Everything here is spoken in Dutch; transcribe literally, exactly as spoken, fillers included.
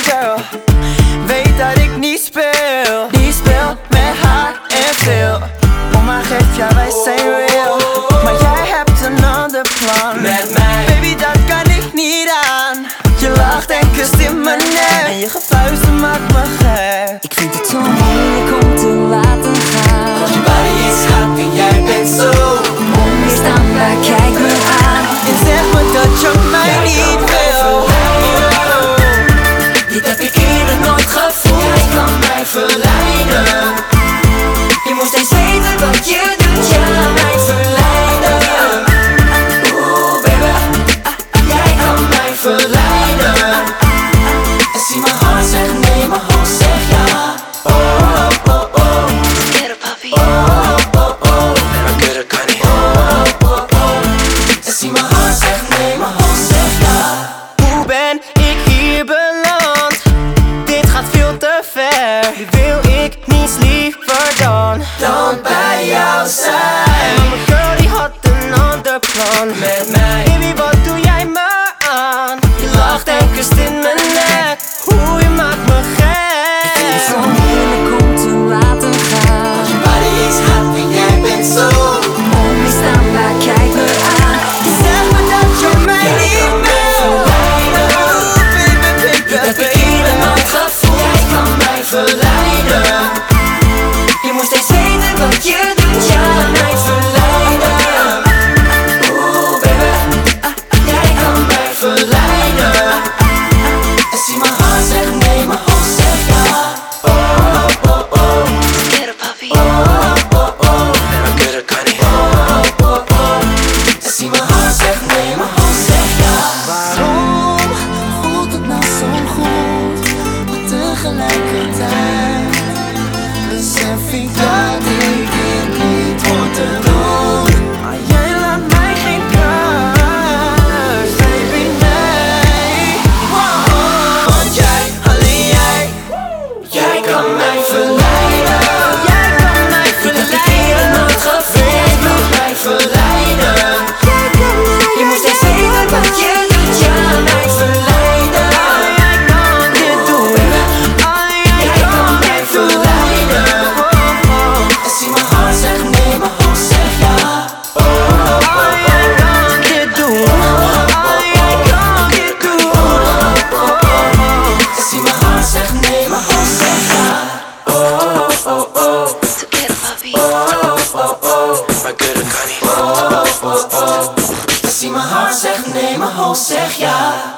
girl. Weet dat ik niet speel, niet speel met haar en veel. Oma geeft ja, wij zijn real. Maar jij hebt een ander plan met mij. Baby, dat kan ik niet aan. Je lacht en kust in mijn nek en je gevuisten maakt me gek. Ik vind het zo moeilijk om te laten gaan. Als je body is hot en jij bent zo onweerstaanbaar, kijk me aan. en zeg me dat je mij niet wil. Dit heb ik eerder nooit gevoeld. Jij kan mij verleiden. Je moet steeds weten wat je doet. Ja, mij verleiden. Oeh baby, jij kan mij verleiden. En zie mijn hart zeg nee, mijn hoofd zeg ja. Oh oh oh oh, get it papi. Oh oh oh, ben ik er kan niet. Oh oh oh, en zie mijn hart zeg nee, mijn hoofd zeg ja. Hoe ben ik hier beland? Dit gaat veel te ver. Nu wil ik niets liever dan Dan bij jou zijn. en mijn girl die had een ander plan Met mij. Baby, wat doe jij me aan? Je lacht en kust in mijn nek. Hoe je maakt me gek. Het is zo moeilijk om te laten gaan. Als je body is hot en jij bent zo onweerstaanbaar, kijk me aan. zeg me dat je mij niet wil. Oeh, baby, baby, Dit heb ik baby. eerder nooit gevoeld. Jij kan mij verleiden. Je moet steeds weten wat je doet. Ja, mij verleiden. Oeh baby, jij kan mij verleiden. En zie mijn hart zeg nee, mijn hoofd zeg ja. Oh oh oh, get it papi. Oh oh oh, ben ik er kan niet. Oh oh oh, en zie mijn hart zeg nee, mijn hoofd zeg ja. Waarom? Voelt het nou zo goed, maar tegelijkertijd besef ik dat ik dit niet hoort te doen. Maar jij laat mij geen keus, baby, nee. Wow. Want jij, alleen jij, Jij kan mij verleiden. jij kan mij Dit heb ik eerder nooit gevoeld. Jij kan mij verleiden. Jij kan mij Je moet steeds weten wat je doet. Ja, mij verleiden. Jij kan dit doen. Jij kan mij verleiden. En zie mijn hart zeg nee, mijn hoofd zeg ja. Oh oh oh, Jij kan dit doen. Jij kan dit doen. en zie mijn hart zeg nee, mijn hoofd zeg ja. Oh oh oh, Together, papi. oh oh oh, maar kunnen kan niet. Oh oh oh, en zie mijn hart zeg nee, mijn hoofd zeg ja.